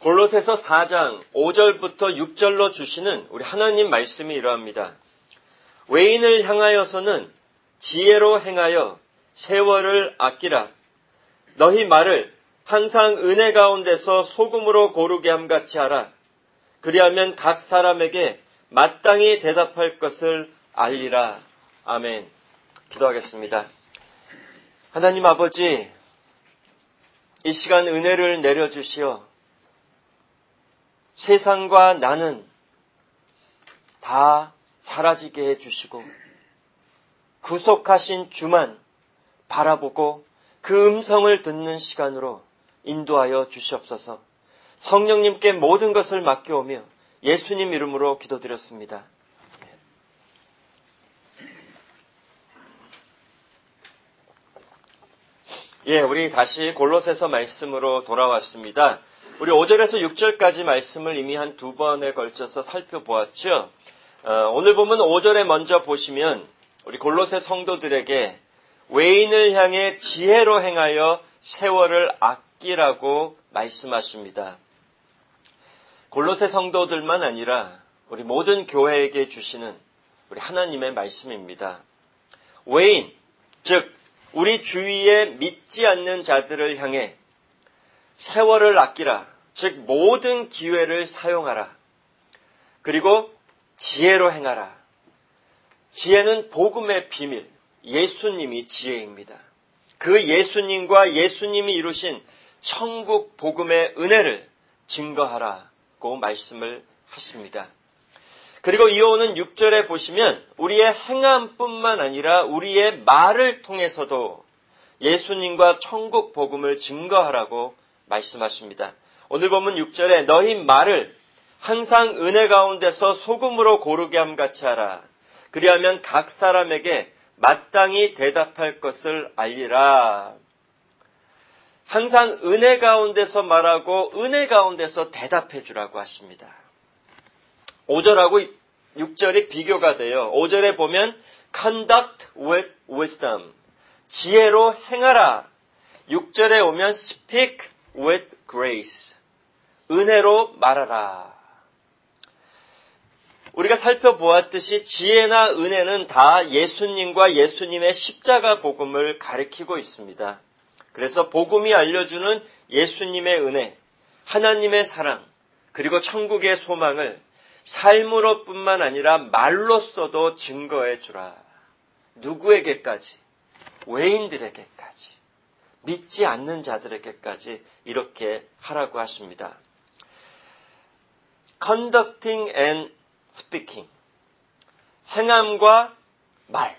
골로새서 4장 5절부터 6절로 주시는 우리 하나님 말씀이 이러합니다. 외인을 향하여서는 지혜로 행하여 세월을 아끼라. 너희 말을 항상 은혜 가운데서 소금으로 고르게 함같이 하라. 그리하면 각 사람에게 마땅히 대답할 것을 알리라. 아멘. 기도하겠습니다. 하나님 아버지, 이 시간 은혜를 내려주시어 세상과 나는 다 사라지게 해주시고 구속하신 주만 바라보고 그 음성을 듣는 시간으로 인도하여 주시옵소서. 성령님께 모든 것을 맡겨오며 예수님 이름으로 기도드렸습니다. 우리 다시 골로새서 말씀으로 돌아왔습니다. 우리 5절에서 6절까지 말씀을 이미 한 두 번에 걸쳐서 살펴보았죠. 오늘 보면 5절에 먼저 보시면 우리 골로새 성도들에게 외인을 향해 지혜로 행하여 세월을 아끼라고 말씀하십니다. 골로새 성도들만 아니라 우리 모든 교회에게 주시는 우리 하나님의 말씀입니다. 외인, 즉 우리 주위에 믿지 않는 자들을 향해 세월을 아끼라, 즉 모든 기회를 사용하라. 그리고 지혜로 행하라. 지혜는 복음의 비밀, 예수님이 지혜입니다. 그 예수님과 예수님이 이루신 천국 복음의 은혜를 증거하라고 말씀을 하십니다. 그리고 이어오는 6절에 보시면 우리의 행함뿐만 아니라 우리의 말을 통해서도 예수님과 천국 복음을 증거하라고 말씀하십니다. 오늘 보면 6절에 너희 말을 항상 은혜 가운데서 소금으로 고르게 함같이 하라. 그리하면 각 사람에게 마땅히 대답할 것을 알리라. 항상 은혜 가운데서 말하고 은혜 가운데서 대답해 주라고 하십니다. 5절하고 6절이 비교가 돼요. 5절에 보면 conduct with wisdom, 지혜로 행하라. 6절에 오면 speak with grace, 은혜로 말하라. 우리가 살펴보았듯이 지혜나 은혜는 다 예수님과 예수님의 십자가 복음을 가리키고 있습니다. 그래서 복음이 알려주는 예수님의 은혜, 하나님의 사랑, 그리고 천국의 소망을 삶으로뿐만 아니라 말로써도 증거해 주라. 누구에게까지? 외인들에게까지. 믿지 않는 자들에게까지 이렇게 하라고 하십니다. Conducting and speaking. 행함과 말.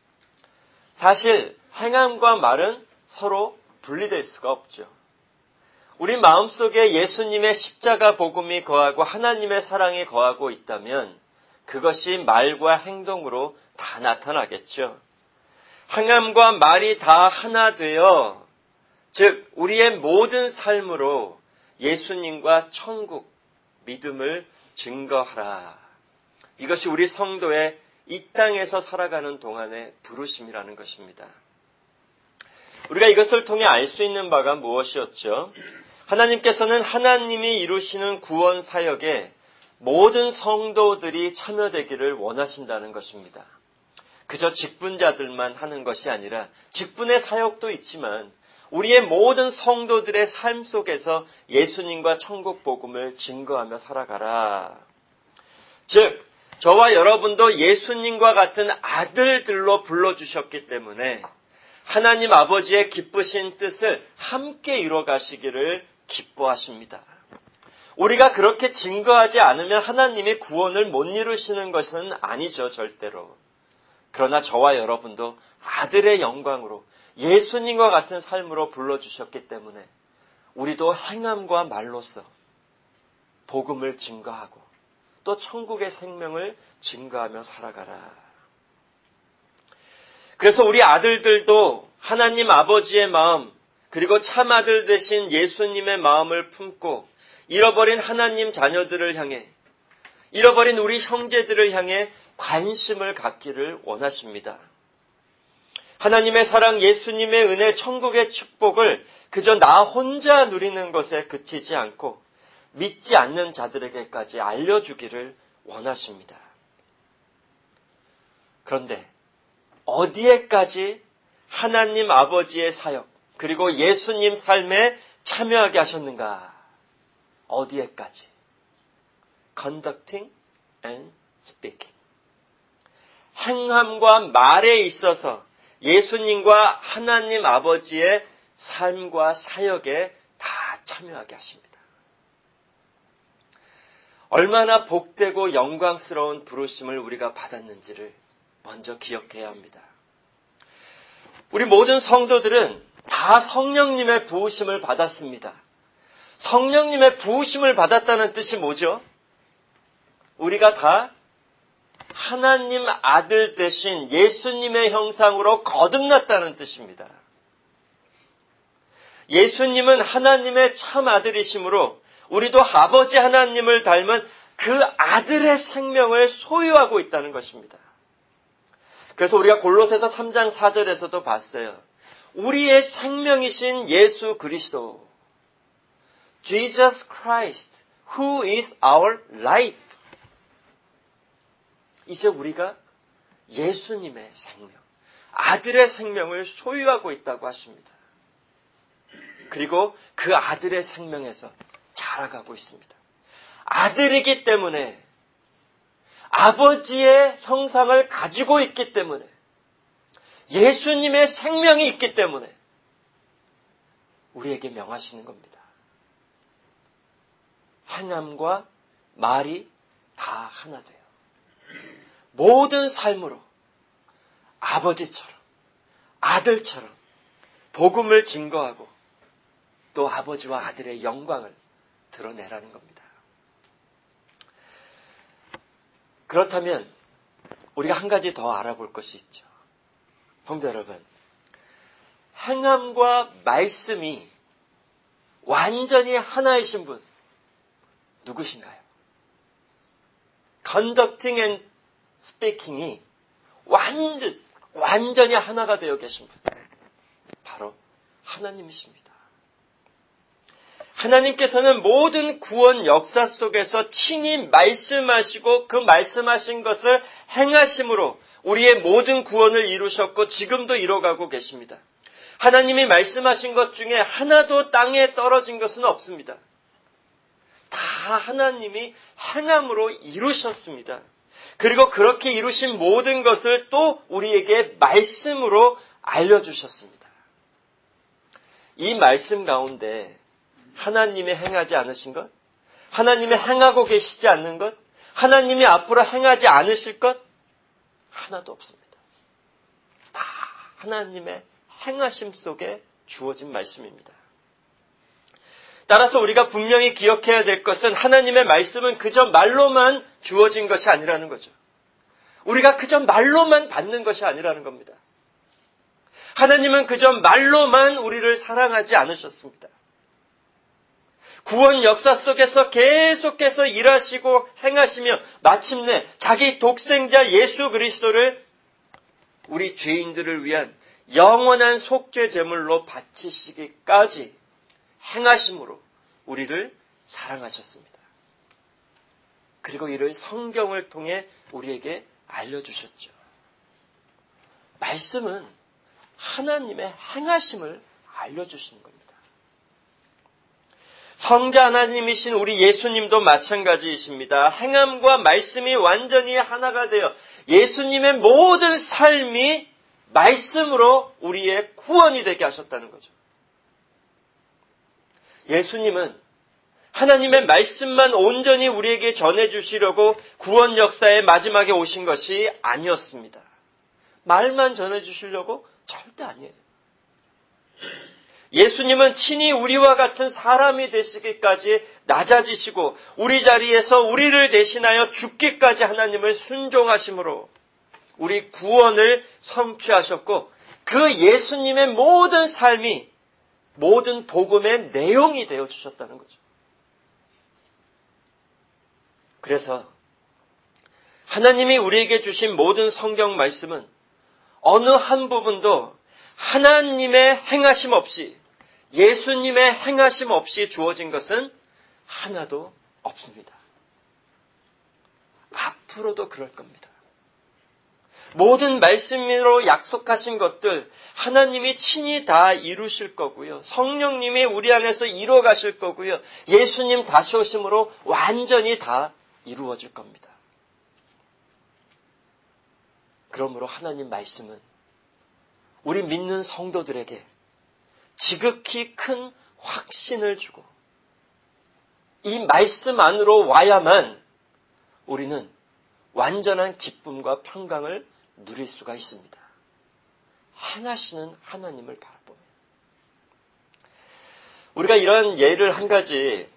사실 행함과 말은 서로 분리될 수가 없죠. 우리 마음속에 예수님의 십자가 복음이 거하고 하나님의 사랑이 거하고 있다면 그것이 말과 행동으로 다 나타나겠죠. 행함과 말이 다 하나 되어, 즉 우리의 모든 삶으로 예수님과 천국, 믿음을 증거하라. 이것이 우리 성도의 이 땅에서 살아가는 동안의 부르심이라는 것입니다. 우리가 이것을 통해 알 수 있는 바가 무엇이었죠? 하나님께서는 하나님이 이루시는 구원 사역에 모든 성도들이 참여되기를 원하신다는 것입니다. 그저 직분자들만 하는 것이 아니라 직분의 사역도 있지만 우리의 모든 성도들의 삶 속에서 예수님과 천국 복음을 증거하며 살아가라. 즉 저와 여러분도 예수님과 같은 아들들로 불러주셨기 때문에 하나님 아버지의 기쁘신 뜻을 함께 이뤄가시기를 기뻐하십니다. 우리가 그렇게 증거하지 않으면 하나님이 구원을 못 이루시는 것은 아니죠, 절대로. 그러나 저와 여러분도 아들의 영광으로 예수님과 같은 삶으로 불러주셨기 때문에 우리도 행함과 말로써 복음을 증거하고 또 천국의 생명을 증거하며 살아가라. 그래서 우리 아들들도 하나님 아버지의 마음, 그리고 참아들 되신 예수님의 마음을 품고 잃어버린 하나님 자녀들을 향해, 잃어버린 우리 형제들을 향해 관심을 갖기를 원하십니다. 하나님의 사랑, 예수님의 은혜, 천국의 축복을 그저 나 혼자 누리는 것에 그치지 않고 믿지 않는 자들에게까지 알려주기를 원하십니다. 그런데 어디에까지 하나님 아버지의 사역, 그리고 예수님 삶에 참여하게 하셨는가? 어디에까지? Conducting and speaking. 행함과 말에 있어서 예수님과 하나님 아버지의 삶과 사역에 다 참여하게 하십니다. 얼마나 복되고 영광스러운 부르심을 우리가 받았는지를 먼저 기억해야 합니다. 우리 모든 성도들은 다 성령님의 부으심을 받았습니다. 성령님의 부으심을 받았다는 뜻이 뭐죠? 우리가 다 하나님 아들 되신 예수님의 형상으로 거듭났다는 뜻입니다. 예수님은 하나님의 참 아들이시므로 우리도 아버지 하나님을 닮은 그 아들의 생명을 소유하고 있다는 것입니다. 그래서 우리가 골로새서 3장 4절에서도 봤어요. 우리의 생명이신 예수 그리스도, Jesus Christ, who is our life. 이제 우리가 예수님의 생명, 아들의 생명을 소유하고 있다고 하십니다. 그리고 그 아들의 생명에서 자라가고 있습니다. 아들이기 때문에, 아버지의 형상을 가지고 있기 때문에, 예수님의 생명이 있기 때문에 우리에게 명하시는 겁니다. 행함과 말이 다 하나 돼요. 모든 삶으로 아버지처럼, 아들처럼 복음을 증거하고 또 아버지와 아들의 영광을 드러내라는 겁니다. 그렇다면 우리가 한 가지 더 알아볼 것이 있죠. 성도 여러분, 행함과 말씀이 완전히 하나이신 분 누구신가요? Conducting and speaking이 완전히 하나가 되어 계신 분, 바로 하나님이십니다. 하나님께서는 모든 구원 역사 속에서 친히 말씀하시고 그 말씀하신 것을 행하심으로 우리의 모든 구원을 이루셨고 지금도 이뤄가고 계십니다. 하나님이 말씀하신 것 중에 하나도 땅에 떨어진 것은 없습니다. 다 하나님이 행함으로 이루셨습니다. 그리고 그렇게 이루신 모든 것을 또 우리에게 말씀으로 알려주셨습니다. 이 말씀 가운데 하나님이 행하지 않으신 것, 하나님이 행하고 계시지 않는 것, 하나님이 앞으로 행하지 않으실 것 하나도 없습니다. 다 하나님의 행하심 속에 주어진 말씀입니다. 따라서 우리가 분명히 기억해야 될 것은 하나님의 말씀은 그저 말로만 주어진 것이 아니라는 거죠. 우리가 그저 말로만 받는 것이 아니라는 겁니다. 하나님은 그저 말로만 우리를 사랑하지 않으셨습니다. 구원 역사 속에서 계속해서 일하시고 행하시며 마침내 자기 독생자 예수 그리스도를 우리 죄인들을 위한 영원한 속죄 제물로 바치시기까지 행하심으로 우리를 사랑하셨습니다. 그리고 이를 성경을 통해 우리에게 알려주셨죠. 말씀은 하나님의 행하심을 알려주시는 겁니다. 성자 하나님이신 우리 예수님도 마찬가지이십니다. 행함과 말씀이 완전히 하나가 되어 예수님의 모든 삶이 말씀으로 우리의 구원이 되게 하셨다는 거죠. 예수님은 하나님의 말씀만 온전히 우리에게 전해주시려고 구원 역사의 마지막에 오신 것이 아니었습니다. 말만 전해주시려고 절대 아니에요. 예수님은 친히 우리와 같은 사람이 되시기까지 낮아지시고 우리 자리에서 우리를 대신하여 죽기까지 하나님을 순종하심으로 우리 구원을 성취하셨고 그 예수님의 모든 삶이 모든 복음의 내용이 되어주셨다는 거죠. 그래서 하나님이 우리에게 주신 모든 성경 말씀은 어느 한 부분도 하나님의 행하심 없이 예수님의 행하심 없이 주어진 것은 하나도 없습니다. 앞으로도 그럴 겁니다. 모든 말씀으로 약속하신 것들 하나님이 친히 다 이루실 거고요. 성령님이 우리 안에서 이루어 가실 거고요. 예수님 다시 오심으로 완전히 다 이루어질 겁니다. 그러므로 하나님 말씀은 우리 믿는 성도들에게 지극히 큰 확신을 주고 이 말씀 안으로 와야만 우리는 완전한 기쁨과 평강을 누릴 수가 있습니다. 행하시는 하나님을 바라보며. 우리가 이런 예를 한 가지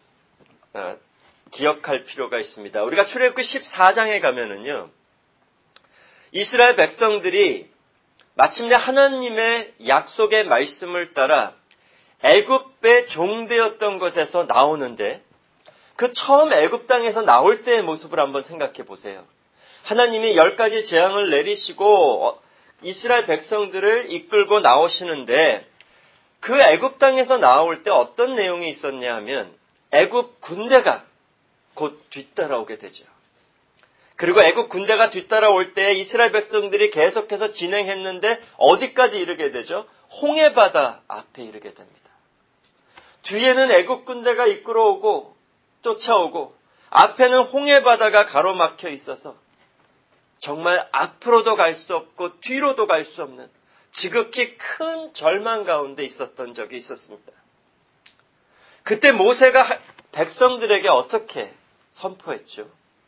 기억할 필요가 있습니다. 우리가 출애굽기 14장에 가면은요, 이스라엘 백성들이 마침내 하나님의 약속의 말씀을 따라 애굽의 종되었던 것에서 나오는데, 그 처음 애굽 땅에서 나올 때의 모습을 한번 생각해 보세요. 하나님이 10가지 재앙을 내리시고 이스라엘 백성들을 이끌고 나오시는데, 그 애굽 땅에서 나올 때 어떤 내용이 있었냐 하면 애굽 군대가 곧 뒤따라오게 되죠. 그리고 애굽 군대가 뒤따라올 때 이스라엘 백성들이 계속해서 진행했는데 어디까지 이르게 되죠? 홍해바다 앞에 이르게 됩니다. 뒤에는 애굽 군대가 이끌어오고 쫓아오고 앞에는 홍해바다가 가로막혀 있어서 정말 앞으로도 갈 수 없고 뒤로도 갈 수 없는 지극히 큰 절망 가운데 있었던 적이 있었습니다. 그때 모세가 백성들에게 어떻게 선포했죠?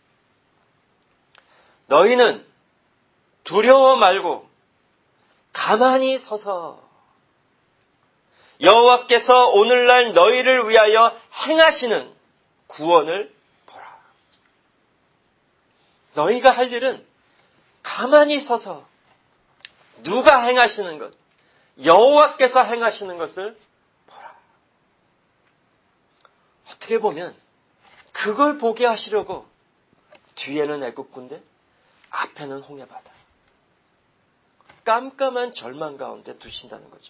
너희는 두려워 말고 가만히 서서 여호와께서 오늘날 너희를 위하여 행하시는 구원을 보라. 너희가 할 일은 가만히 서서 누가 행하시는 것, 여호와께서 행하시는 것을 보라. 어떻게 보면 그걸 보게 하시려고 뒤에는 애굽 군대, 앞에는 홍해바다, 깜깜한 절망 가운데 두신다는 거죠.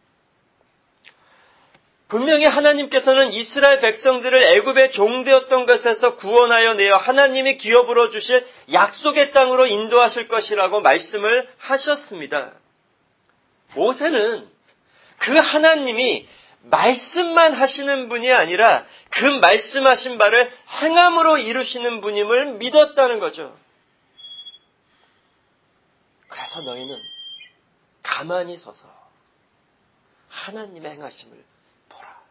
분명히 하나님께서는 이스라엘 백성들을 애굽의 종되었던 것에서 구원하여 내어 하나님이 기업으로 주실 약속의 땅으로 인도하실 것이라고 말씀을 하셨습니다. 모세는 그 하나님이 말씀만 하시는 분이 아니라 그 말씀하신 바를 행함으로 이루시는 분임을 믿었다는 거죠. 그래서 너희는 가만히 서서 하나님의 행하심을 보라.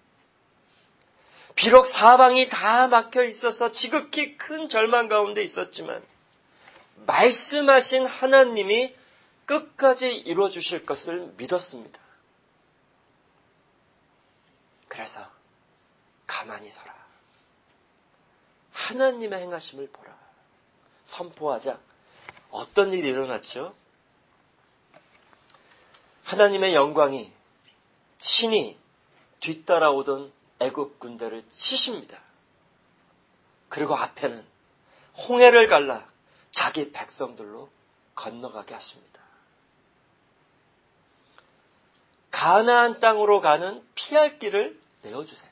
비록 사방이 다 막혀 있어서 지극히 큰 절망 가운데 있었지만 말씀하신 하나님이 끝까지 이루어 주실 것을 믿었습니다. 그래서 가만히 서라. 하나님의 행하심을 보라. 선포하자. 어떤 일이 일어났죠? 하나님의 영광이 친히 뒤따라오던 애굽 군대를 치십니다. 그리고 앞에는 홍해를 갈라 자기 백성들로 건너가게 하십니다. 가나안 땅으로 가는 피할 길을 내어주세요.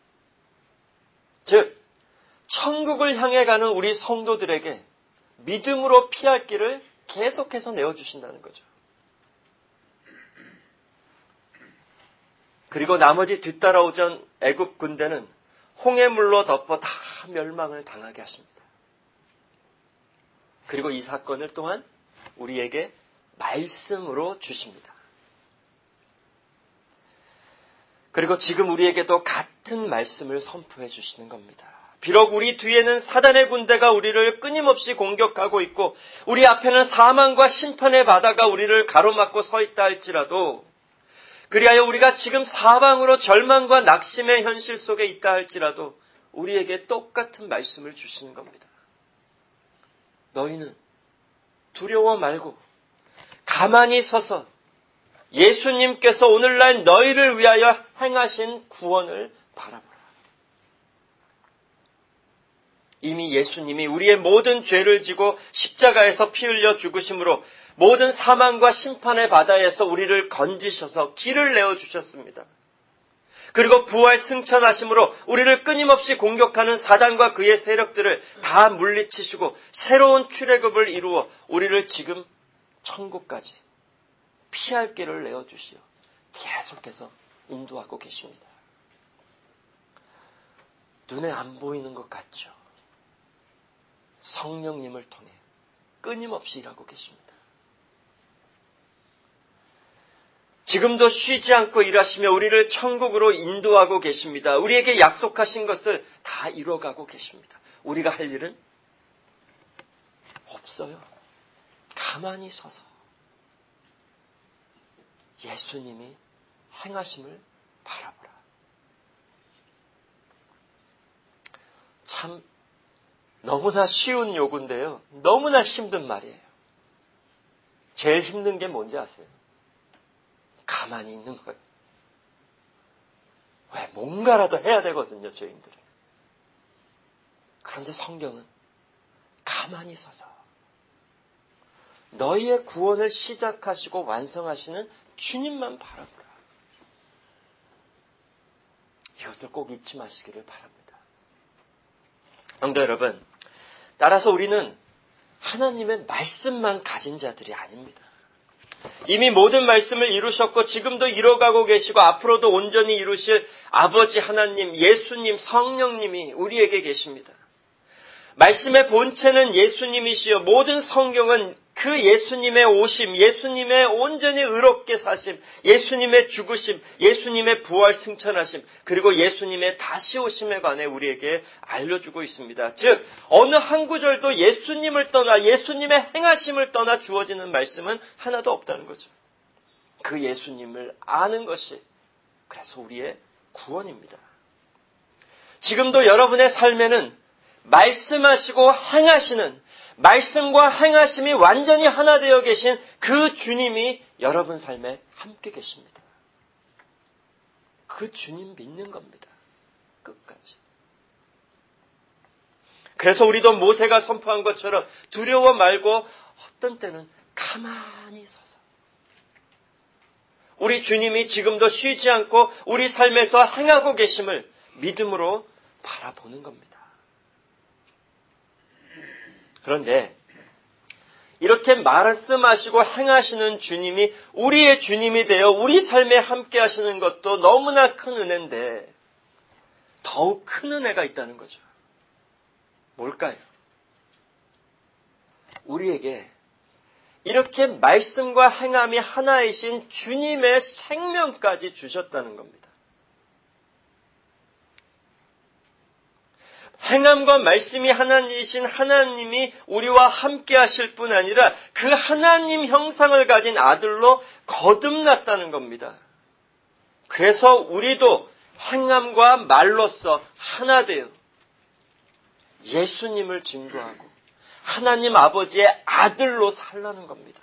즉, 천국을 향해 가는 우리 성도들에게 믿음으로 피할 길을 계속해서 내어주신다는 거죠. 그리고 나머지 뒤따라오던 애굽 군대는 홍해물로 덮어 다 멸망을 당하게 하십니다. 그리고 이 사건을 또한 우리에게 말씀으로 주십니다. 그리고 지금 우리에게도 같은 말씀을 선포해 주시는 겁니다. 비록 우리 뒤에는 사단의 군대가 우리를 끊임없이 공격하고 있고 우리 앞에는 사망과 심판의 바다가 우리를 가로막고 서 있다 할지라도, 그리하여 우리가 지금 사방으로 절망과 낙심의 현실 속에 있다 할지라도 우리에게 똑같은 말씀을 주시는 겁니다. 너희는 두려워 말고 가만히 서서 예수님께서 오늘날 너희를 위하여 행하신 구원을 바라보라. 이미 예수님이 우리의 모든 죄를 지고 십자가에서 피 흘려 죽으심으로 모든 사망과 심판의 바다에서 우리를 건지셔서 길을 내어주셨습니다. 그리고 부활 승천하심으로 우리를 끊임없이 공격하는 사단과 그의 세력들을 다 물리치시고 새로운 출애굽을 이루어 우리를 지금 천국까지 피할 길을 내어주시어 계속해서 인도하고 계십니다. 눈에 안 보이는 것 같죠? 성령님을 통해 끊임없이 일하고 계십니다. 지금도 쉬지 않고 일하시며 우리를 천국으로 인도하고 계십니다. 우리에게 약속하신 것을 다 이뤄가고 계십니다. 우리가 할 일은 없어요. 가만히 서서 예수님이 행하심을 바라보라. 참 너무나 쉬운 요구인데요. 너무나 힘든 말이에요. 제일 힘든 게 뭔지 아세요? 가만히 있는 거예요. 왜? 뭔가라도 해야 되거든요, 죄인들은. 그런데 성경은 가만히 서서 너희의 구원을 시작하시고 완성하시는 주님만 바라보라. 이것을 꼭 잊지 마시기를 바랍니다. 성도 여러분, 따라서 우리는 하나님의 말씀만 가진 자들이 아닙니다. 이미 모든 말씀을 이루셨고 지금도 이뤄가고 계시고 앞으로도 온전히 이루실 아버지 하나님, 예수님, 성령님이 우리에게 계십니다. 말씀의 본체는 예수님이시여 모든 성경은 그 예수님의 오심, 예수님의 온전히 의롭게 사심, 예수님의 죽으심, 예수님의 부활 승천하심, 그리고 예수님의 다시 오심에 관해 우리에게 알려주고 있습니다. 즉 어느 한 구절도 예수님을 떠나 예수님의 행하심을 떠나 주어지는 말씀은 하나도 없다는 거죠. 그 예수님을 아는 것이 그래서 우리의 구원입니다. 지금도 여러분의 삶에는 말씀하시고 행하시는 말씀과 행하심이 완전히 하나 되어 계신 그 주님이 여러분 삶에 함께 계십니다. 그 주님 믿는 겁니다. 끝까지. 그래서 우리도 모세가 선포한 것처럼 두려워 말고 어떤 때는 가만히 서서 우리 주님이 지금도 쉬지 않고 우리 삶에서 행하고 계심을 믿음으로 바라보는 겁니다. 그런데 이렇게 말씀하시고 행하시는 주님이 우리의 주님이 되어 우리 삶에 함께 하시는 것도 너무나 큰 은혜인데 더욱 큰 은혜가 있다는 거죠. 뭘까요? 우리에게 이렇게 말씀과 행함이 하나이신 주님의 생명까지 주셨다는 겁니다. 행함과 말씀이 하나이신 하나님이 우리와 함께 하실 뿐 아니라 그 하나님 형상을 가진 아들로 거듭났다는 겁니다. 그래서 우리도 행함과 말로써 하나 되어 예수님을 증거하고 하나님 아버지의 아들로 살라는 겁니다.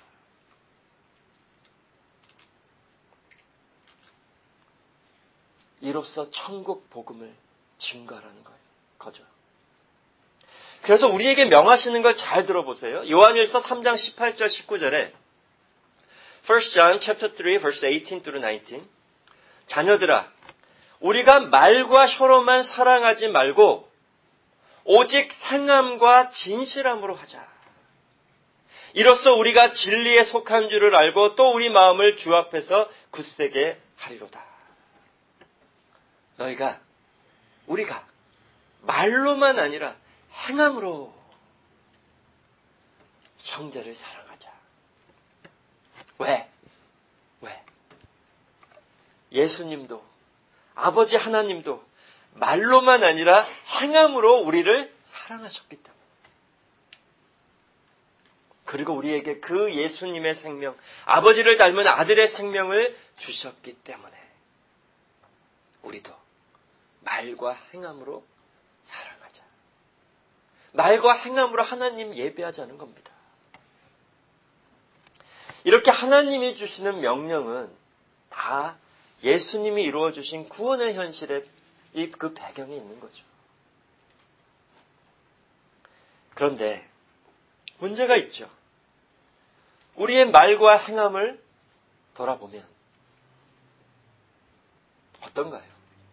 이로써 천국 복음을 증거하라는 거죠. 그래서 우리에게 명하시는 걸 잘 들어보세요. 요한일서 3장 18절 19절에 1 John chapter 3 verse 18 through 19 자녀들아 우리가 말과 혀로만 사랑하지 말고 오직 행함과 진실함으로 하자. 이로써 우리가 진리에 속한 줄을 알고 또 우리 마음을 주 앞에서 굳세게 하리로다. 우리가 말로만 아니라 행함으로 형제를 사랑하자. 왜? 예수님도 아버지 하나님도 말로만 아니라 행함으로 우리를 사랑하셨기 때문에. 그리고 우리에게 그 예수님의 생명, 아버지를 닮은 아들의 생명을 주셨기 때문에 우리도 말과 행함으로 사랑하자. 말과 행함으로 하나님 예배하자는 겁니다. 이렇게 하나님이 주시는 명령은 다 예수님이 이루어주신 구원의 현실에 그 배경에 있는 거죠. 그런데 문제가 있죠. 우리의 말과 행함을 돌아보면 어떤가요?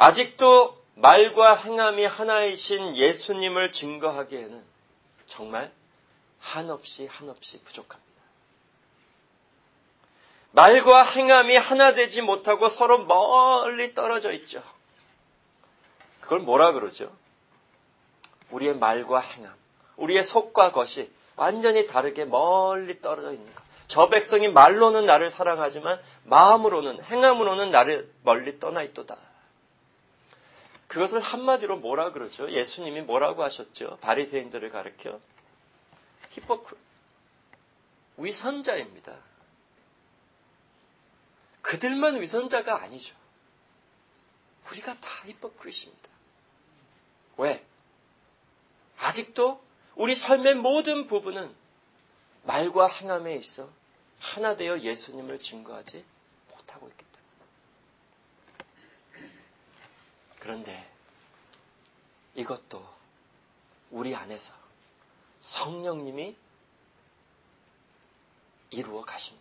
아직도 말과 행함이 하나이신 예수님을 증거하기에는 정말 한없이 부족합니다. 말과 행함이 하나 되지 못하고 서로 멀리 떨어져 있죠. 그걸 뭐라 그러죠? 우리의 말과 행함, 우리의 속과 겉이 완전히 다르게 멀리 떨어져 있는 것. 저 백성이 말로는 나를 사랑하지만 마음으로는, 행함으로는 나를 멀리 떠나 있도다. 그것을 한마디로 뭐라 그러죠? 예수님이 뭐라고 하셨죠? 바리새인들을 가리켜 위선자입니다. 그들만 위선자가 아니죠. 우리가 다 히포크리트입니다. 왜? 아직도 우리 삶의 모든 부분은 말과 행함에 있어 하나 되어 예수님을 증거하지 못하고 있기 때문에. 그런데 이것도 우리 안에서 성령님이 이루어 가십니다.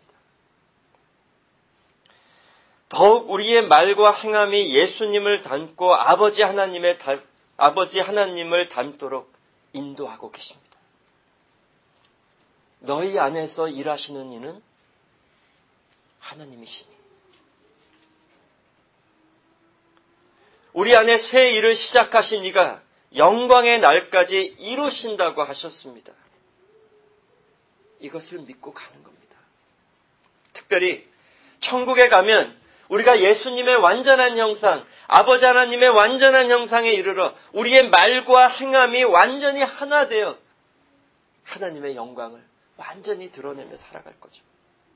더욱 우리의 말과 행함이 예수님을 닮고 아버지 하나님을 닮도록 인도하고 계십니다. 너희 안에서 일하시는 이는 하나님이시니. 우리 안에 새 일을 시작하신 이가 영광의 날까지 이루신다고 하셨습니다. 이것을 믿고 가는 겁니다. 특별히 천국에 가면 우리가 예수님의 완전한 형상, 아버지 하나님의 완전한 형상에 이르러 우리의 말과 행함이 완전히 하나 되어 하나님의 영광을 완전히 드러내며 살아갈 거죠.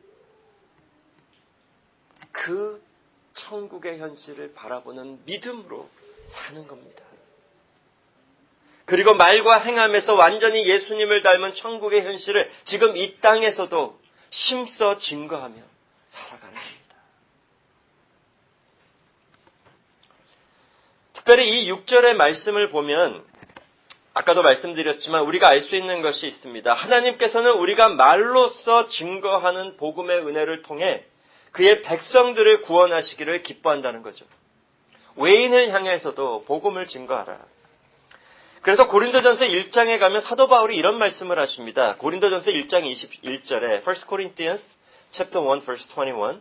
그 천국의 현실을 바라보는 믿음으로 사는 겁니다. 그리고 말과 행함에서 완전히 예수님을 닮은 천국의 현실을 지금 이 땅에서도 심써 증거하며 살아가는 겁니다. 특별히 이 6절의 말씀을 보면 아까도 말씀드렸지만 우리가 알 수 있는 것이 있습니다. 하나님께서는 우리가 말로써 증거하는 복음의 은혜를 통해 그의 백성들을 구원하시기를 기뻐한다는 거죠. 외인을 향해서도 복음을 증거하라. 그래서 고린도전서 1장에 가면 사도 바울이 이런 말씀을 하십니다. 고린도전서 1장 21절에 1 Corinthians chapter 1 verse 21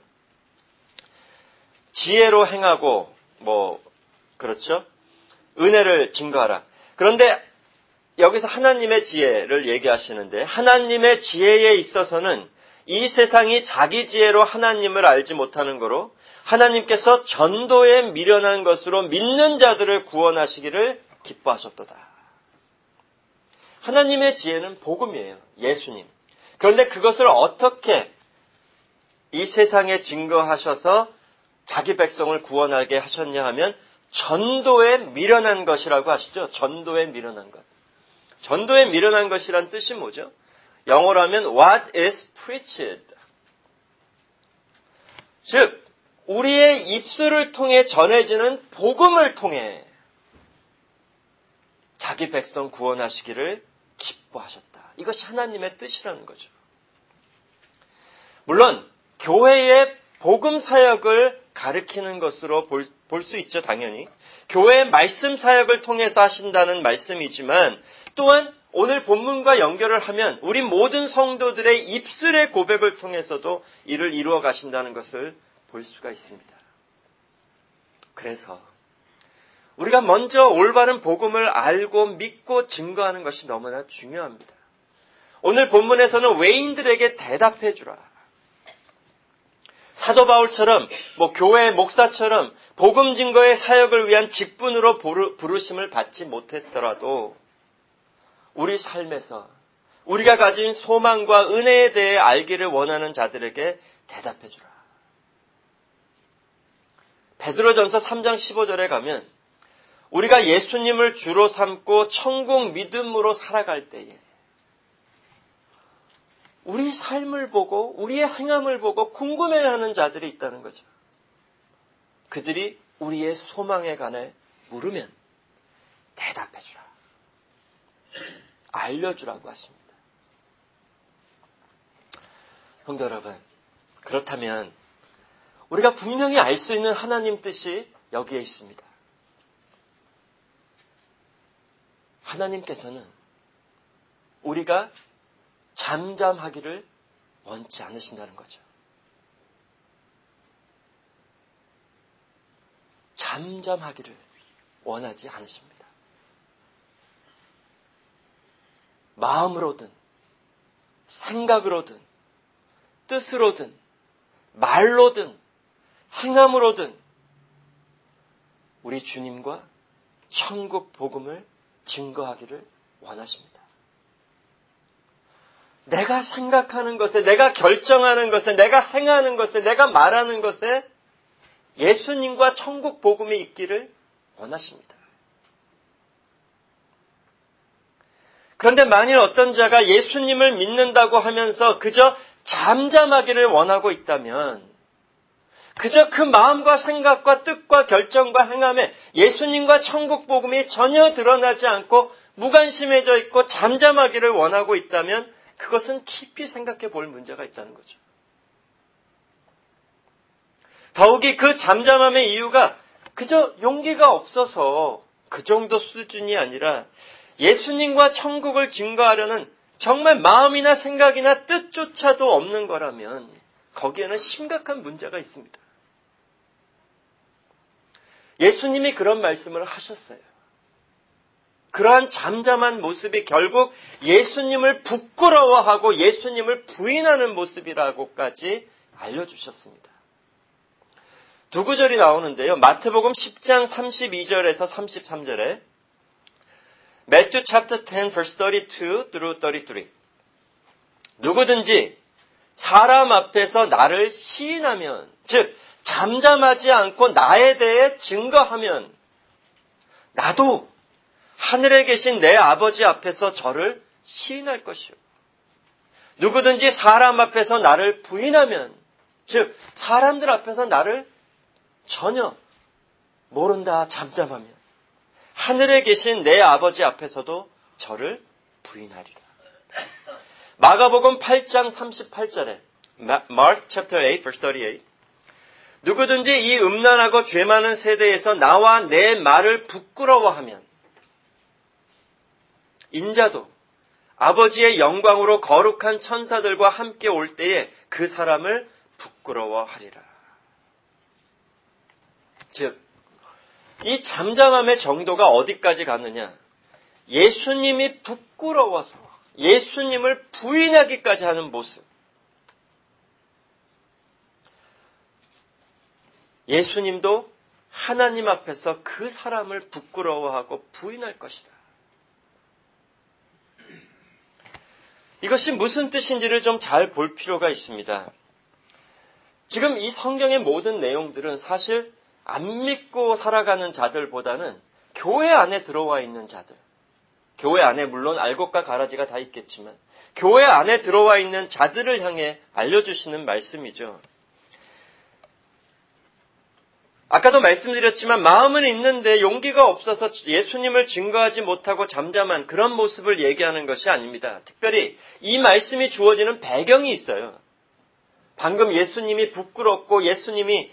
지혜로 행하고 그렇죠? 은혜를 증거하라. 그런데 여기서 하나님의 지혜를 얘기하시는데 하나님의 지혜에 있어서는 이 세상이 자기 지혜로 하나님을 알지 못하는 거로 하나님께서 전도에 미련한 것으로 믿는 자들을 구원하시기를 기뻐하셨도다. 하나님의 지혜는 복음이에요. 예수님. 그런데 그것을 어떻게 이 세상에 증거하셔서 자기 백성을 구원하게 하셨냐 하면 전도에 미련한 것이라고 하시죠. 전도에 미련한 것. 전도에 미련한 것이란 뜻이 뭐죠? 영어로 하면 what is preached. 즉 우리의 입술을 통해 전해지는 복음을 통해 자기 백성 구원하시기를 기뻐하셨다. 이것이 하나님의 뜻이라는 거죠. 물론 교회의 복음 사역을 가리키는 것으로 볼 수 있죠. 당연히. 교회의 말씀 사역을 통해서 하신다는 말씀이지만 또한 오늘 본문과 연결을 하면 우리 모든 성도들의 입술의 고백을 통해서도 이를 이루어 가신다는 것을 볼 수가 있습니다. 그래서 우리가 먼저 올바른 복음을 알고 믿고 증거하는 것이 너무나 중요합니다. 오늘 본문에서는 외인들에게 대답해 주라. 사도 바울처럼 교회 목사처럼 복음 증거의 사역을 위한 직분으로 부르심을 받지 못했더라도 우리 삶에서 우리가 가진 소망과 은혜에 대해 알기를 원하는 자들에게 대답해 주라. 베드로전서 3장 15절에 가면 우리가 예수님을 주로 삼고 천국 믿음으로 살아갈 때에 우리 삶을 보고 우리의 행함을 보고 궁금해하는 자들이 있다는 거죠. 그들이 우리의 소망에 관해 물으면 대답해 주라. 알려주라고 하십니다. 성도 여러분, 그렇다면 우리가 분명히 알 수 있는 하나님 뜻이 여기에 있습니다. 하나님께서는 우리가 잠잠하기를 원치 않으신다는 거죠. 잠잠하기를 원하지 않으십니다. 마음으로든 생각으로든 뜻으로든 말로든 행함으로든 우리 주님과 천국 복음을 증거하기를 원하십니다. 내가 생각하는 것에, 내가 결정하는 것에, 내가 행하는 것에, 내가 말하는 것에 예수님과 천국 복음이 있기를 원하십니다. 그런데 만일 어떤 자가 예수님을 믿는다고 하면서 그저 잠잠하기를 원하고 있다면, 그저 그 마음과 생각과 뜻과 결정과 행함에 예수님과 천국 복음이 전혀 드러나지 않고 무관심해져 있고 잠잠하기를 원하고 있다면 그것은 깊이 생각해 볼 문제가 있다는 거죠. 더욱이 그 잠잠함의 이유가 그저 용기가 없어서 그 정도 수준이 아니라 예수님과 천국을 증거하려는 정말 마음이나 생각이나 뜻조차도 없는 거라면 거기에는 심각한 문제가 있습니다. 예수님이 그런 말씀을 하셨어요. 그러한 잠잠한 모습이 결국 예수님을 부끄러워하고 예수님을 부인하는 모습이라고까지 알려주셨습니다. 두 구절이 나오는데요. 마태복음 10장 32절에서 33절에 Matthew chapter 10 verse 32 through 33 누구든지 사람 앞에서 나를 시인하면, 즉 잠잠하지 않고 나에 대해 증거하면 나도 하늘에 계신 내 아버지 앞에서 저를 시인할 것이요. 누구든지 사람 앞에서 나를 부인하면, 즉 사람들 앞에서 나를 전혀 모른다 잠잠하면 하늘에 계신 내 아버지 앞에서도 저를 부인하리라. 마가복음 8장 38절에 Mark chapter 8 verse 38 누구든지 이 음란하고 죄 많은 세대에서 나와 내 말을 부끄러워하면 인자도 아버지의 영광으로 거룩한 천사들과 함께 올 때에 그 사람을 부끄러워하리라. 즉, 이 잠잠함의 정도가 어디까지 갔느냐? 예수님이 부끄러워서 예수님을 부인하기까지 하는 모습. 예수님도 하나님 앞에서 그 사람을 부끄러워하고 부인할 것이다. 이것이 무슨 뜻인지를 좀 잘 볼 필요가 있습니다. 지금 이 성경의 모든 내용들은 사실 안 믿고 살아가는 자들보다는 교회 안에 들어와 있는 자들, 교회 안에 물론 알곡과 가라지가 다 있겠지만 교회 안에 들어와 있는 자들을 향해 알려주시는 말씀이죠. 아까도 말씀드렸지만 마음은 있는데 용기가 없어서 예수님을 증거하지 못하고 잠잠한 그런 모습을 얘기하는 것이 아닙니다. 특별히 이 말씀이 주어지는 배경이 있어요. 방금 예수님이 부끄럽고 예수님을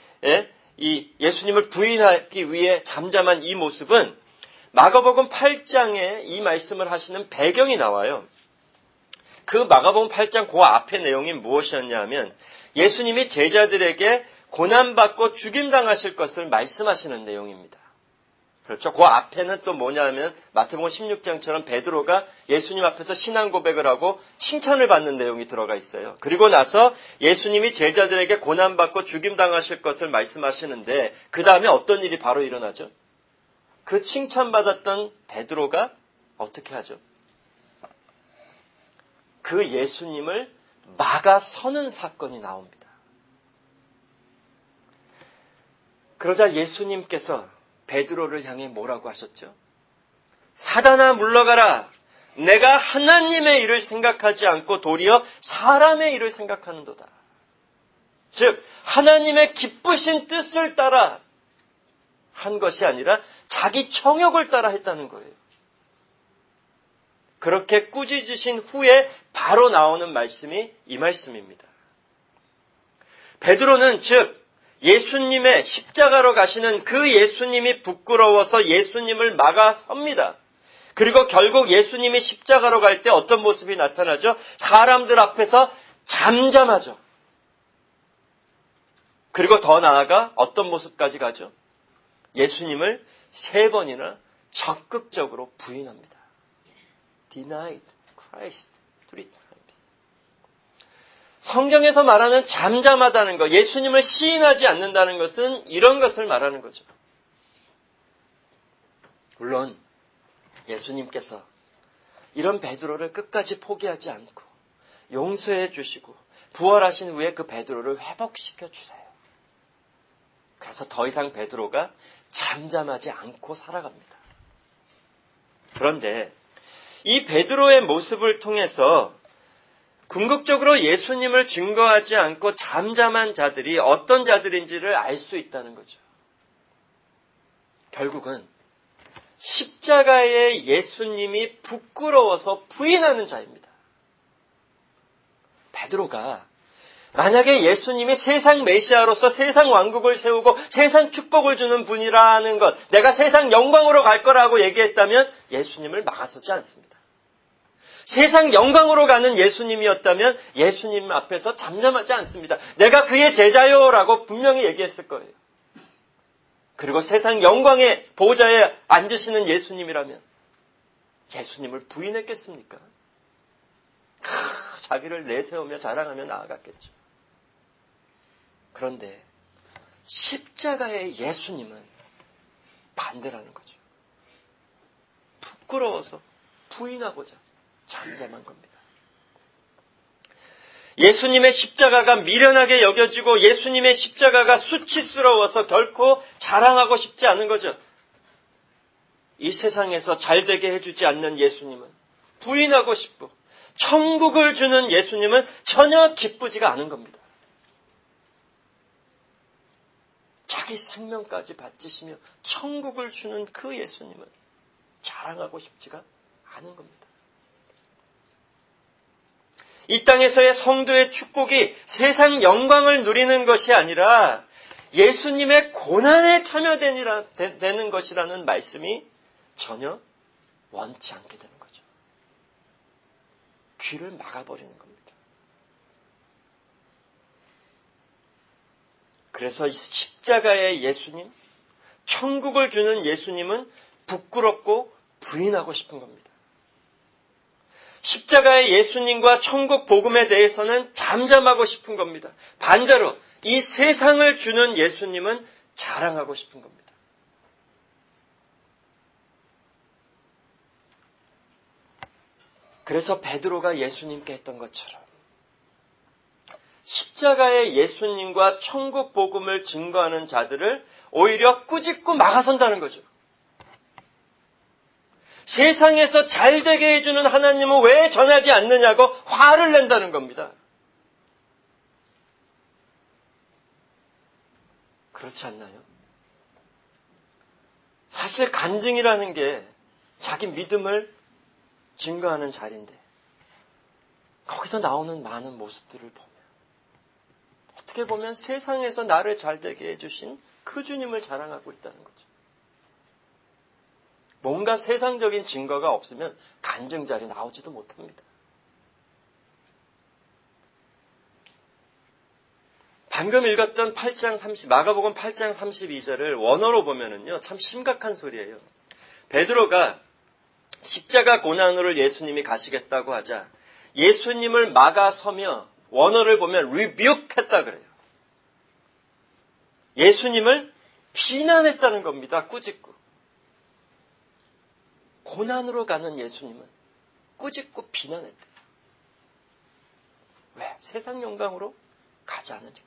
부인하기 위해 잠잠한 이 모습은 마가복음 8장에 이 말씀을 하시는 배경이 나와요. 그 마가복음 8장 그 앞의 내용이 무엇이었냐 하면 예수님이 제자들에게 고난받고 죽임당하실 것을 말씀하시는 내용입니다. 그렇죠. 그 앞에는 또 뭐냐 하면 마태복음 16장처럼 베드로가 예수님 앞에서 신앙 고백을 하고 칭찬을 받는 내용이 들어가 있어요. 그리고 나서 예수님이 제자들에게 고난받고 죽임당하실 것을 말씀하시는데 그 다음에 어떤 일이 바로 일어나죠? 그 칭찬받았던 베드로가 어떻게 하죠? 그 예수님을 막아서는 사건이 나옵니다. 그러자 예수님께서 베드로를 향해 뭐라고 하셨죠? 사단아 물러가라. 내가 하나님의 일을 생각하지 않고 도리어 사람의 일을 생각하는도다. 즉 하나님의 기쁘신 뜻을 따라 한 것이 아니라 자기 청욕을 따라 했다는 거예요. 그렇게 꾸짖으신 후에 바로 나오는 말씀이 이 말씀입니다. 베드로는 즉 예수님의 십자가로 가시는 그 예수님이 부끄러워서 예수님을 막아섭니다. 그리고 결국 예수님이 십자가로 갈 때 어떤 모습이 나타나죠? 사람들 앞에서 잠잠하죠. 그리고 더 나아가 어떤 모습까지 가죠? 예수님을 3번이나 적극적으로 부인합니다. Denied Christ 3 times. 성경에서 말하는 잠잠하다는 것, 예수님을 시인하지 않는다는 것은 이런 것을 말하는 거죠. 물론 예수님께서 이런 베드로를 끝까지 포기하지 않고 용서해 주시고 부활하신 후에 그 베드로를 회복시켜 주세요. 그래서 더 이상 베드로가 잠잠하지 않고 살아갑니다. 그런데 이 베드로의 모습을 통해서 궁극적으로 예수님을 증거하지 않고 잠잠한 자들이 어떤 자들인지를 알 수 있다는 거죠. 결국은 십자가의 예수님이 부끄러워서 부인하는 자입니다. 베드로가 만약에 예수님이 세상 메시아로서 세상 왕국을 세우고 세상 축복을 주는 분이라는 것, 내가 세상 영광으로 갈 거라고 얘기했다면 예수님을 막아서지 않습니다. 세상 영광으로 가는 예수님이었다면 예수님 앞에서 잠잠하지 않습니다. 내가 그의 제자요라고 분명히 얘기했을 거예요. 그리고 세상 영광의 보좌에 앉으시는 예수님이라면 예수님을 부인했겠습니까? 자기를 내세우며 자랑하며 나아갔겠죠. 그런데 십자가의 예수님은 반대라는 거죠. 부끄러워서 부인하고자 잠잠한 겁니다. 예수님의 십자가가 미련하게 여겨지고 예수님의 십자가가 수치스러워서 결코 자랑하고 싶지 않은 거죠. 이 세상에서 잘되게 해주지 않는 예수님은 부인하고 싶고 천국을 주는 예수님은 전혀 기쁘지가 않은 겁니다. 자기 생명까지 바치시며 천국을 주는 그 예수님은 자랑하고 싶지가 않은 겁니다. 이 땅에서의 성도의 축복이 세상 영광을 누리는 것이 아니라 예수님의 고난에 참여되는 것이라는 말씀이 전혀 원치 않게 되는 거죠. 귀를 막아버리는 겁니다. 그래서 십자가의 예수님, 천국을 주는 예수님은 부끄럽고 부인하고 싶은 겁니다. 십자가의 예수님과 천국 복음에 대해서는 잠잠하고 싶은 겁니다. 반대로 이 세상을 주는 예수님은 자랑하고 싶은 겁니다. 그래서 베드로가 예수님께 했던 것처럼 십자가의 예수님과 천국 복음을 증거하는 자들을 오히려 꾸짖고 막아선다는 거죠. 세상에서 잘되게 해주는 하나님은 왜 전하지 않느냐고 화를 낸다는 겁니다. 그렇지 않나요? 사실 간증이라는 게 자기 믿음을 증거하는 자리인데 거기서 나오는 많은 모습들을 보면 어떻게 보면 세상에서 나를 잘되게 해주신 그 주님을 자랑하고 있다는 거죠. 뭔가 세상적인 증거가 없으면 간증 자리 나오지도 못합니다. 방금 읽었던 마가복음 8장 32절을 원어로 보면은요, 참 심각한 소리예요. 베드로가 십자가 고난으로 예수님이 가시겠다고 하자 예수님을 막아서며 원어를 보면 rebuke했다 그래요. 예수님을 비난했다는 겁니다. 꾸짖고. 고난으로 가는 예수님은 꾸짖고 비난했대요. 왜? 세상 영광으로 가지 않으니까.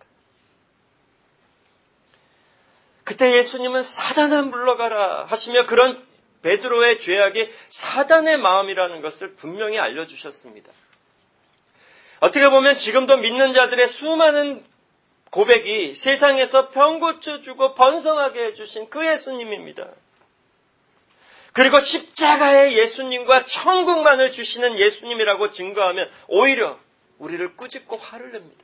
그때 예수님은 사단아 물러가라 하시며 그런 베드로의 죄악이 사단의 마음이라는 것을 분명히 알려주셨습니다. 어떻게 보면 지금도 믿는 자들의 수많은 고백이 세상에서 병 고쳐주고 번성하게 해주신 그 예수님입니다. 그리고 십자가의 예수님과 천국만을 주시는 예수님이라고 증거하면 오히려 우리를 꾸짖고 화를 냅니다.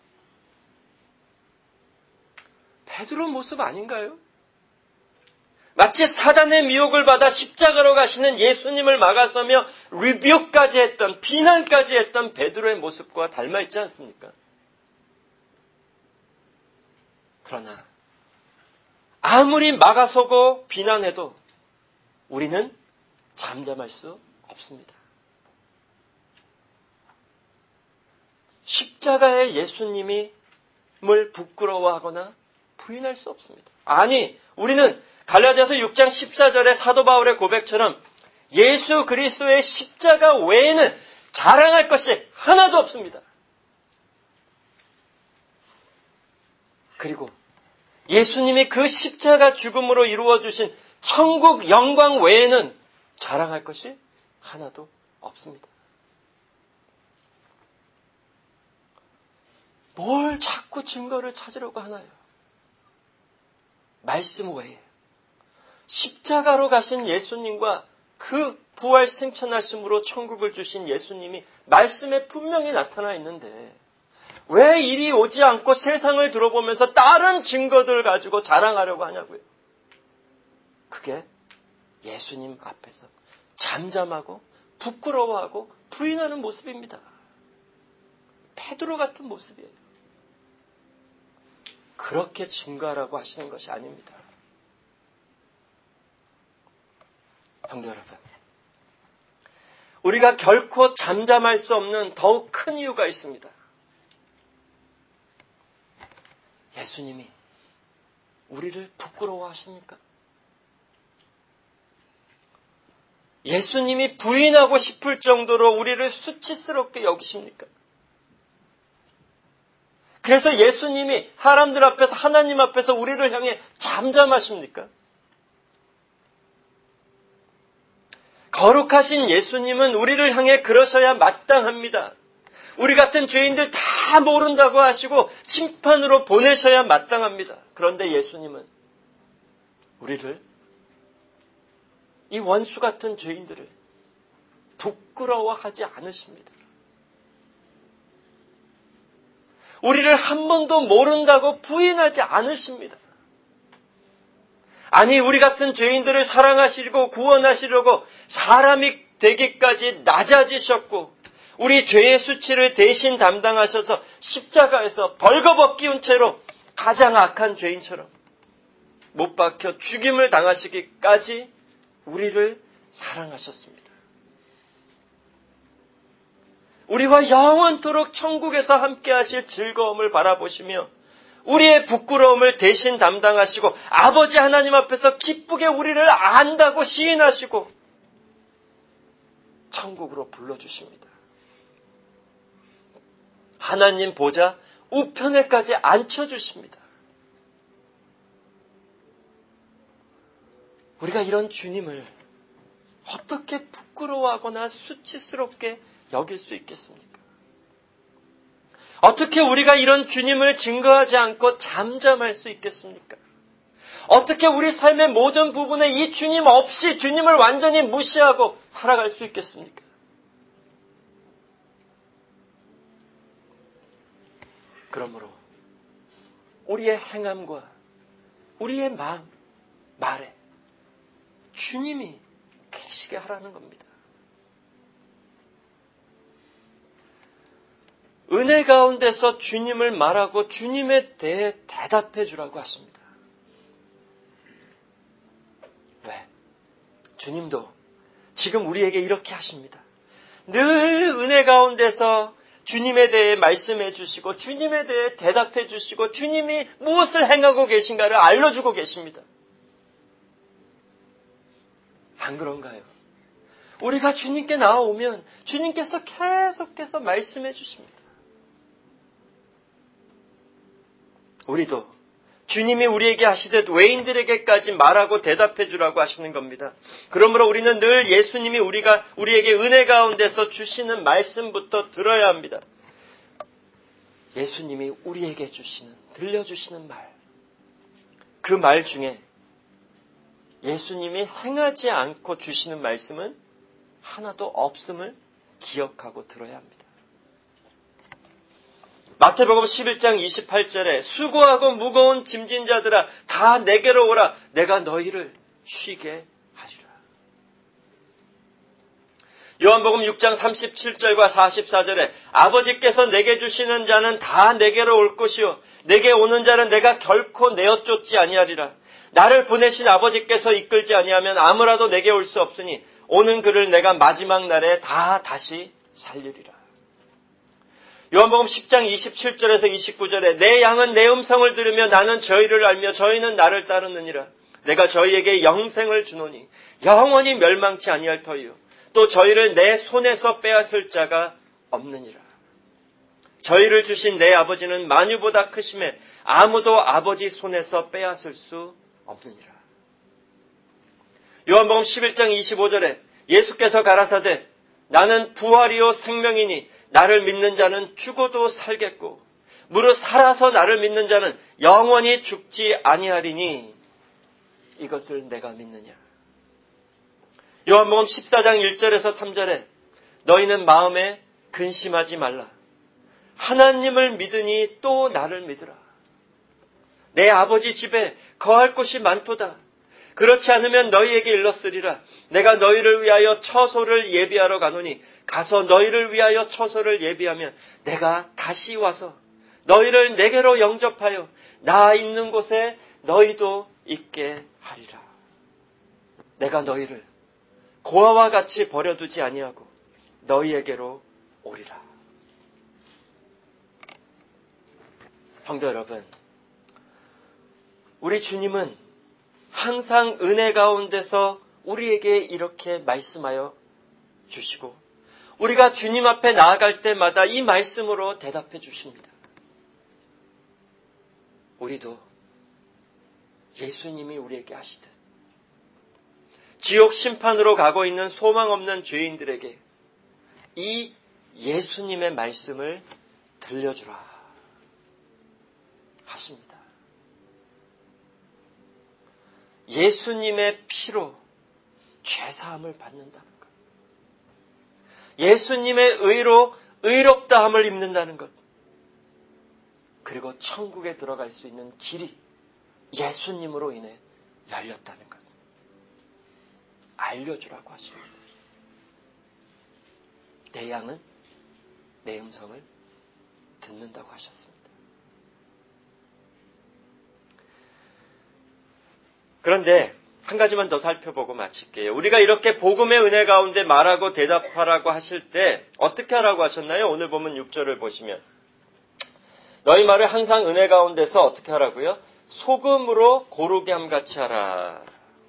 베드로 모습 아닌가요? 마치 사단의 미혹을 받아 십자가로 가시는 예수님을 막아서며 리뷰까지 했던, 비난까지 했던 베드로의 모습과 닮아 있지 않습니까? 그러나 아무리 막아서고 비난해도 우리는 잠잠할 수 없습니다. 십자가의 예수님을 부끄러워하거나 부인할 수 없습니다. 아니, 우리는 갈라디아서 6장 14절의 사도 바울의 고백처럼 예수 그리스도의 십자가 외에는 자랑할 것이 하나도 없습니다. 그리고 예수님이 그 십자가 죽음으로 이루어주신 천국 영광 외에는 자랑할 것이 하나도 없습니다. 뭘 자꾸 증거를 찾으려고 하나요? 말씀 외에 십자가로 가신 예수님과 그 부활 승천하심으로 천국을 주신 예수님이 말씀에 분명히 나타나 있는데 왜 이리 오지 않고 세상을 들어보면서 다른 증거들을 가지고 자랑하려고 하냐고요. 그게 예수님 앞에서 잠잠하고 부끄러워하고 부인하는 모습입니다. 베드로 같은 모습이에요. 그렇게 증거하라고 하시는 것이 아닙니다. 성도 여러분, 우리가 결코 잠잠할 수 없는 더욱 큰 이유가 있습니다. 예수님이 우리를 부끄러워하십니까? 예수님이 부인하고 싶을 정도로 우리를 수치스럽게 여기십니까? 그래서 예수님이 사람들 앞에서 하나님 앞에서 우리를 향해 잠잠하십니까? 거룩하신 예수님은 우리를 향해 그러셔야 마땅합니다. 우리 같은 죄인들 다 모른다고 하시고 심판으로 보내셔야 마땅합니다. 그런데 예수님은 우리를, 이 원수 같은 죄인들을 부끄러워하지 않으십니다. 우리를 한 번도 모른다고 부인하지 않으십니다. 아니, 우리 같은 죄인들을 사랑하시고 구원하시려고 사람이 되기까지 낮아지셨고 우리 죄의 수치를 대신 담당하셔서 십자가에서 벌거벗기운 채로 가장 악한 죄인처럼 못 박혀 죽임을 당하시기까지 우리를 사랑하셨습니다. 우리와 영원토록 천국에서 함께 하실 즐거움을 바라보시며 우리의 부끄러움을 대신 담당하시고 아버지 하나님 앞에서 기쁘게 우리를 안다고 시인하시고 천국으로 불러주십니다. 하나님 보좌 우편에까지 앉혀주십니다. 우리가 이런 주님을 어떻게 부끄러워하거나 수치스럽게 여길 수 있겠습니까? 어떻게 우리가 이런 주님을 증거하지 않고 잠잠할 수 있겠습니까? 어떻게 우리 삶의 모든 부분에 이 주님 없이 주님을 완전히 무시하고 살아갈 수 있겠습니까? 그러므로 우리의 행함과 우리의 마음, 말에 주님이 계시게 하라는 겁니다. 은혜 가운데서 주님을 말하고 주님에 대해 대답해 주라고 하십니다. 왜? 주님도 지금 우리에게 이렇게 하십니다. 늘 은혜 가운데서 주님에 대해 말씀해 주시고 주님에 대해 대답해 주시고 주님이 무엇을 행하고 계신가를 알려주고 계십니다. 안 그런가요? 우리가 주님께 나아오면 주님께서 계속해서 말씀해 주십니다. 우리도 주님이 우리에게 하시듯 외인들에게까지 말하고 대답해 주라고 하시는 겁니다. 그러므로 우리는 늘 예수님이 우리에게 은혜 가운데서 주시는 말씀부터 들어야 합니다. 예수님이 우리에게 들려주시는 말. 그 말 중에 예수님이 행하지 않고 주시는 말씀은 하나도 없음을 기억하고 들어야 합니다. 마태복음 11장 28절에 수고하고 무거운 짐진 자들아 다 내게로 오라 내가 너희를 쉬게 하리라. 요한복음 6장 37절과 44절에 아버지께서 내게 주시는 자는 다 내게로 올 것이요 내게 오는 자는 내가 결코 내어 쫓지 아니하리라. 나를 보내신 아버지께서 이끌지 아니하면 아무라도 내게 올 수 없으니 오는 그를 내가 마지막 날에 다 다시 살리리라. 요한복음 10장 27절에서 29절에 내 양은 내 음성을 들으며 나는 저희를 알며 저희는 나를 따르느니라. 내가 저희에게 영생을 주노니 영원히 멸망치 아니할 터이요 또 저희를 내 손에서 빼앗을 자가 없느니라. 저희를 주신 내 아버지는 만유보다 크심에 아무도 아버지 손에서 빼앗을 수 없느니라. 요한복음 11장 25절에 예수께서 가라사대 나는 부활이요 생명이니 나를 믿는 자는 죽어도 살겠고 무릇 살아서 나를 믿는 자는 영원히 죽지 아니하리니 이것을 내가 믿느냐. 요한복음 14장 1절에서 3절에 너희는 마음에 근심하지 말라. 하나님을 믿으니 또 나를 믿으라. 내 아버지 집에 거할 곳이 많도다. 그렇지 않으면 너희에게 일렀으리라. 내가 너희를 위하여 처소를 예비하러 가노니 가서 너희를 위하여 처소를 예비하면 내가 다시 와서 너희를 내게로 영접하여 나 있는 곳에 너희도 있게 하리라. 내가 너희를 고아와 같이 버려두지 아니하고 너희에게로 오리라. 성도 여러분, 우리 주님은 항상 은혜 가운데서 우리에게 이렇게 말씀하여 주시고 우리가 주님 앞에 나아갈 때마다 이 말씀으로 대답해 주십니다. 우리도 예수님이 우리에게 하시듯 지옥 심판으로 가고 있는 소망 없는 죄인들에게 이 예수님의 말씀을 들려주라 하십니다. 예수님의 피로 죄사함을 받는다는 것. 예수님의 의로 의롭다함을 입는다는 것. 그리고 천국에 들어갈 수 있는 길이 예수님으로 인해 열렸다는 것. 알려주라고 하십니다. 내 양은 내 음성을 듣는다고 하셨습니다. 그런데 한 가지만 더 살펴보고 마칠게요. 우리가 이렇게 복음의 은혜 가운데 말하고 대답하라고 하실 때 어떻게 하라고 하셨나요? 오늘 보면 6절을 보시면 너희 말을 항상 은혜 가운데서 어떻게 하라고요? 소금으로 고르게 함같이 하라.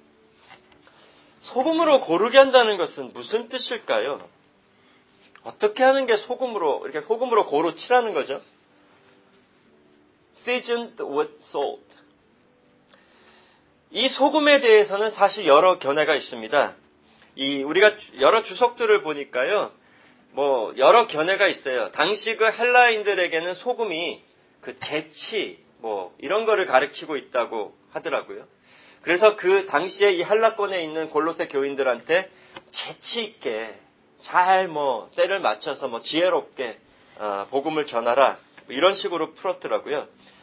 소금으로 고르게 한다는 것은 무슨 뜻일까요? 어떻게 하는 게 소금으로 이렇게 소금으로 고루 칠하는 거죠? Seasoned with salt. 이 소금에 대해서는 사실 여러 견해가 있습니다. 우리가 여러 주석들을 보니까요, 여러 견해가 있어요. 당시 그 헬라인들에게는 소금이 그 재치, 이런 거를 가르치고 있다고 하더라고요. 그래서 그 당시에 이 헬라권에 있는 골로새 교인들한테 재치 있게 잘 때를 맞춰서 지혜롭게 복음을 전하라 이런 식으로 풀었더라고요.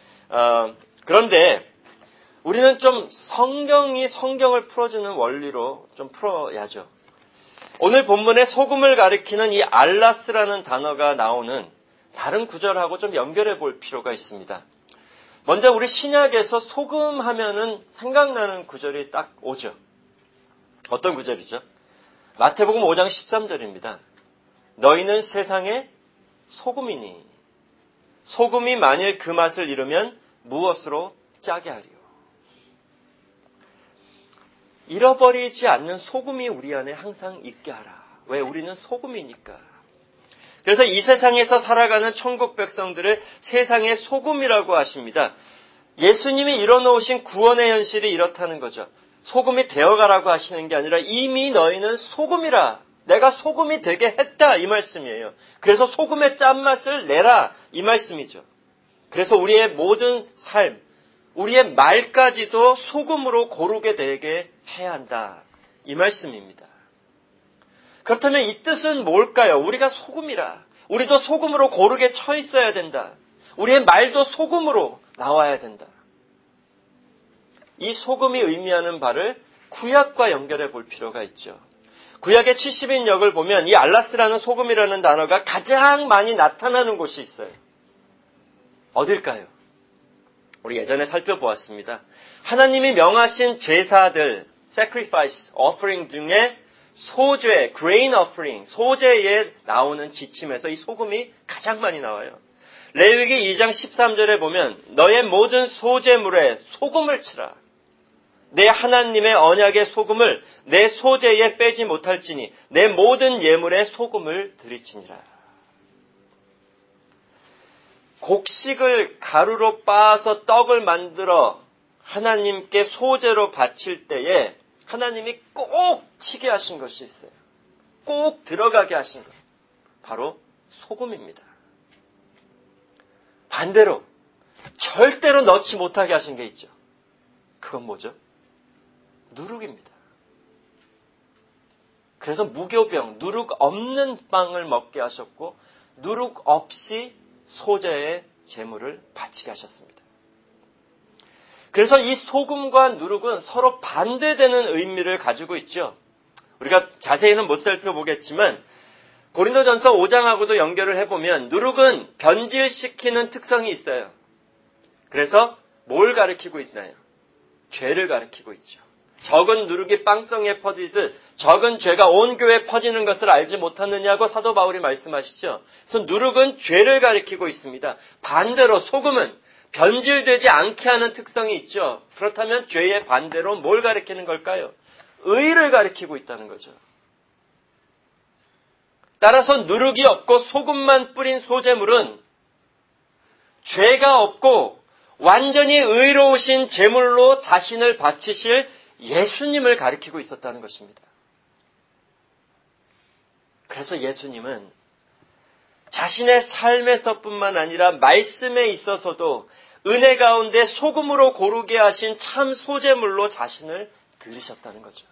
그런데 우리는 좀 성경이 성경을 풀어주는 원리로 좀 풀어야죠. 오늘 본문에 소금을 가리키는 이 알라스라는 단어가 나오는 다른 구절하고 좀 연결해 볼 필요가 있습니다. 먼저 우리 신약에서 소금 하면은 생각나는 구절이 딱 오죠. 어떤 구절이죠? 마태복음 5장 13절입니다. 너희는 세상의 소금이니 소금이 만일 그 맛을 잃으면 무엇으로 짜게 하리요. 잃어버리지 않는 소금이 우리 안에 항상 있게 하라. 왜? 우리는 소금이니까. 그래서 이 세상에서 살아가는 천국 백성들을 세상의 소금이라고 하십니다. 예수님이 이뤄놓으신 구원의 현실이 이렇다는 거죠. 소금이 되어가라고 하시는 게 아니라 이미 너희는 소금이라. 내가 소금이 되게 했다 이 말씀이에요. 그래서 소금의 짠맛을 내라 이 말씀이죠. 그래서 우리의 모든 삶, 우리의 말까지도 소금으로 고르게 되게 해야 한다 이 말씀입니다. 그렇다면 이 뜻은 뭘까요? 우리가 소금이라. 우리도 소금으로 고르게 처 있어야 된다. 우리의 말도 소금으로 나와야 된다. 이 소금이 의미하는 바를 구약과 연결해 볼 필요가 있죠. 구약의 70인 역을 보면 이 알라스라는 소금이라는 단어가 가장 많이 나타나는 곳이 있어요. 어딜까요? 우리 예전에 살펴보았습니다. 하나님이 명하신 제사들, sacrifice, offering 등의 소죄, grain offering, 소제에 나오는 지침에서 이 소금이 가장 많이 나와요. 레위기 2장 13절에 보면 너의 모든 소제물에 소금을 치라. 내 하나님의 언약의 소금을 내 소제에 빼지 못할지니 내 모든 예물에 소금을 들이치니라. 곡식을 가루로 빻아서 떡을 만들어 하나님께 소제로 바칠 때에 하나님이 꼭 치게 하신 것이 있어요. 꼭 들어가게 하신 것. 바로 소금입니다. 반대로 절대로 넣지 못하게 하신 게 있죠. 그건 뭐죠? 누룩입니다. 그래서 무교병, 누룩 없는 빵을 먹게 하셨고 누룩 없이 소제의 제물을 바치게 하셨습니다. 그래서 이 소금과 누룩은 서로 반대되는 의미를 가지고 있죠. 우리가 자세히는 못 살펴보겠지만 고린도전서 5장하고도 연결을 해보면 누룩은 변질시키는 특성이 있어요. 그래서 뭘 가리키고 있나요? 죄를 가리키고 있죠. 적은 누룩이 빵덩이에 퍼지듯 적은 죄가 온 교회에 퍼지는 것을 알지 못하느냐고 사도 바울이 말씀하시죠. 그래서 누룩은 죄를 가리키고 있습니다. 반대로 소금은 변질되지 않게 하는 특성이 있죠. 그렇다면 죄의 반대로 뭘 가리키는 걸까요? 의를 가리키고 있다는 거죠. 따라서 누룩이 없고 소금만 뿌린 소제물은 죄가 없고 완전히 의로우신 제물로 자신을 바치실 예수님을 가리키고 있었다는 것입니다. 그래서 예수님은 자신의 삶에서뿐만 아니라 말씀에 있어서도 은혜 가운데 소금으로 고르게 하신 참 소제물로 자신을 들리셨다는 거죠.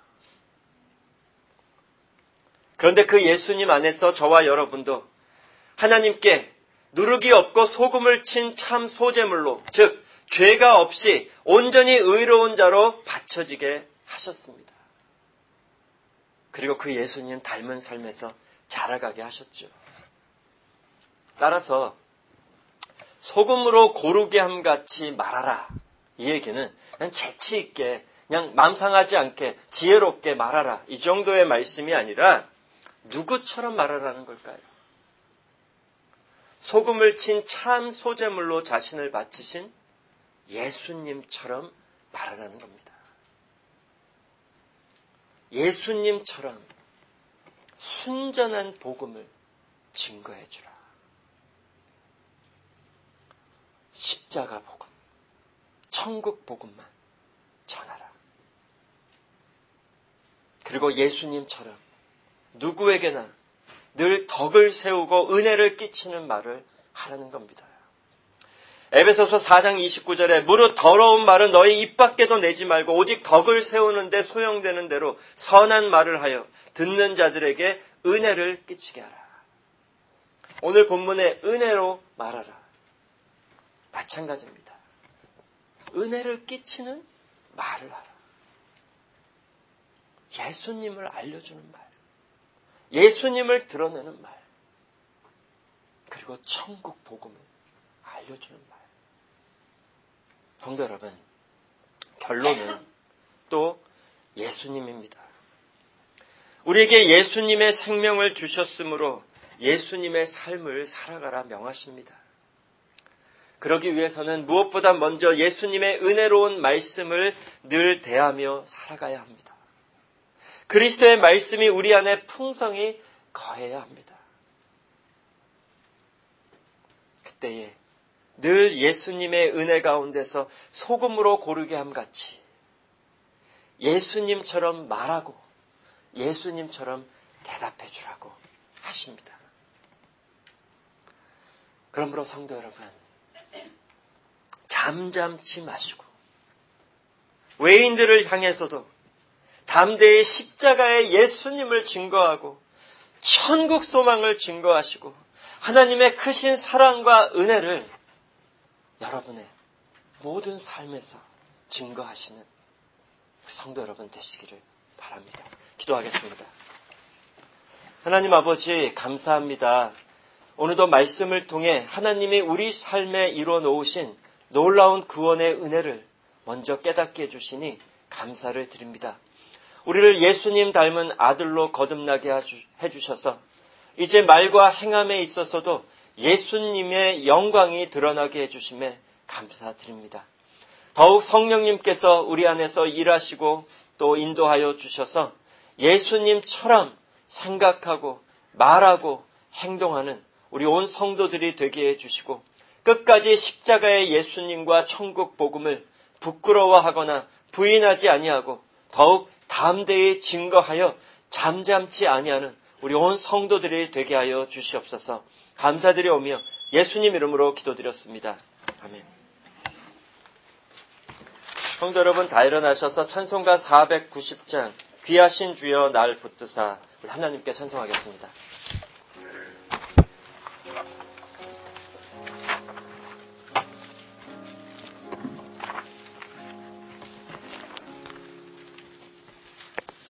그런데 그 예수님 안에서 저와 여러분도 하나님께 누룩이 없고 소금을 친 참 소제물로, 즉 죄가 없이 온전히 의로운 자로 바쳐지게 하셨습니다. 그리고 그 예수님 닮은 삶에서 자라가게 하셨죠. 따라서 소금으로 고르게 함같이 말하라. 이 얘기는 그냥 재치 있게, 그냥 맘 상하지 않게 지혜롭게 말하라. 이 정도의 말씀이 아니라 누구처럼 말하라는 걸까요? 소금을 친 참 소제물로 자신을 바치신 예수님처럼 말하라는 겁니다. 예수님처럼 순전한 복음을 증거해 주라. 십자가 복음, 천국 복음만 전하라. 그리고 예수님처럼 누구에게나 늘 덕을 세우고 은혜를 끼치는 말을 하라는 겁니다. 에베소서 4장 29절에 무릇 더러운 말은 너희 입 밖에도 내지 말고 오직 덕을 세우는 데 소용되는 대로 선한 말을 하여 듣는 자들에게 은혜를 끼치게 하라. 오늘 본문의 은혜로 말하라. 마찬가지입니다. 은혜를 끼치는 말을 하라. 예수님을 알려주는 말. 예수님을 드러내는 말. 그리고 천국 복음을 알려주는 말. 성도 여러분, 결론은 또 예수님입니다. 우리에게 예수님의 생명을 주셨으므로 예수님의 삶을 살아가라 명하십니다. 그러기 위해서는 무엇보다 먼저 예수님의 은혜로운 말씀을 늘 대하며 살아가야 합니다. 그리스도의 말씀이 우리 안에 풍성히 거해야 합니다. 그때에 늘 예수님의 은혜 가운데서 소금으로 고르게 함같이 예수님처럼 말하고 예수님처럼 대답해 주라고 하십니다. 그러므로 성도 여러분, 잠잠치 마시고 외인들을 향해서도 담대히 십자가의 예수님을 증거하고 천국 소망을 증거하시고 하나님의 크신 사랑과 은혜를 여러분의 모든 삶에서 증거하시는 성도 여러분 되시기를 바랍니다. 기도하겠습니다. 하나님 아버지 감사합니다. 오늘도 말씀을 통해 하나님이 우리 삶에 이루어 놓으신 놀라운 구원의 은혜를 먼저 깨닫게 해주시니 감사를 드립니다. 우리를 예수님 닮은 아들로 거듭나게 해주셔서 이제 말과 행함에 있어서도 예수님의 영광이 드러나게 해주심에 감사드립니다. 더욱 성령님께서 우리 안에서 일하시고 또 인도하여 주셔서 예수님처럼 생각하고 말하고 행동하는 우리 온 성도들이 되게 해주시고 끝까지 십자가의 예수님과 천국 복음을 부끄러워하거나 부인하지 아니하고 더욱 담대히 증거하여 잠잠치 아니하는 우리 온 성도들이 되게 하여 주시옵소서. 감사드리오며 예수님 이름으로 기도드렸습니다. 아멘. 성도 여러분 다 일어나셔서 찬송가 490장 귀하신 주여 날 붙드사 하나님께 찬송하겠습니다.